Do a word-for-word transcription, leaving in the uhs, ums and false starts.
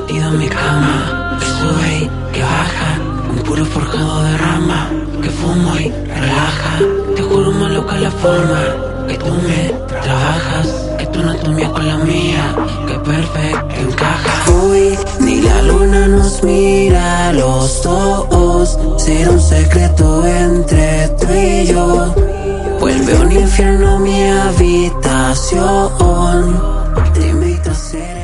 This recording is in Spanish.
metido en mi cama, que sube y que baja, un puro forjado de rama, que fumo y relaja. Te juro más loca la forma que tú me trabajas, que tu anatomía con la mía, que perfecto encaja. Hoy ni la luna nos mira a los dos, será un secreto entre tú y yo. Vuelve un infierno mi habitación, te invito a ser